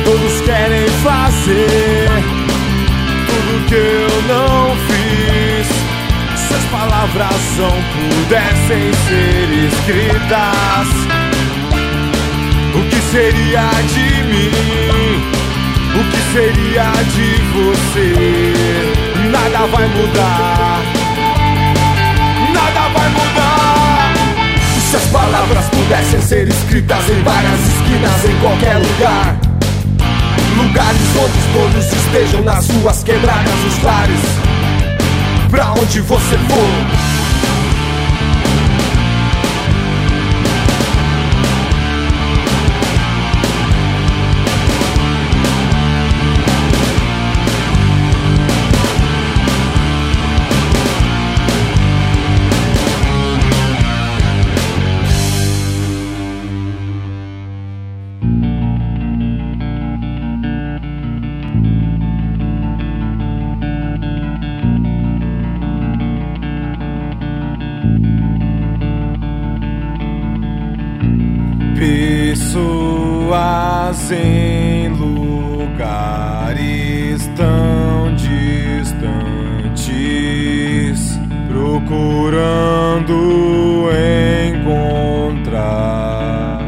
Todos querem fazer tudo que eu não fiz. Se as palavras não pudessem ser escritas, o que seria de mim? O que seria de você? Nada vai mudar. Nada vai mudar. Se as palavras pudessem ser escritas em várias esquinas, em qualquer lugar, lugares onde todos estejam, nas ruas quebradas, nos lares, pra onde você for. Pessoas em lugares tão distantes, procurando encontrar,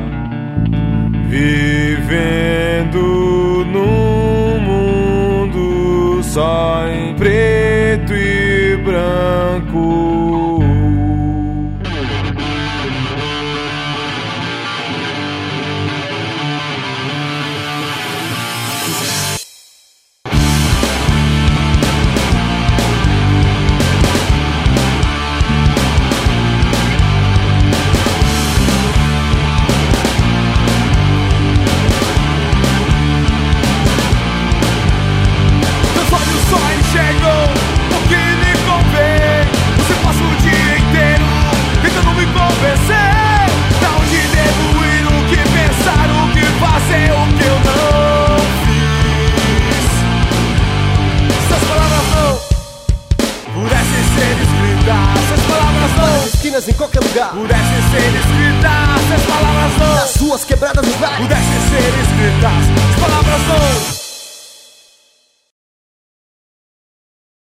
vivendo num mundo só em preto e branco. Em qualquer lugar pudessem ser escritas, as palavras não. Nas ruas quebradas, nos bares pudessem ser escritas, as palavras não.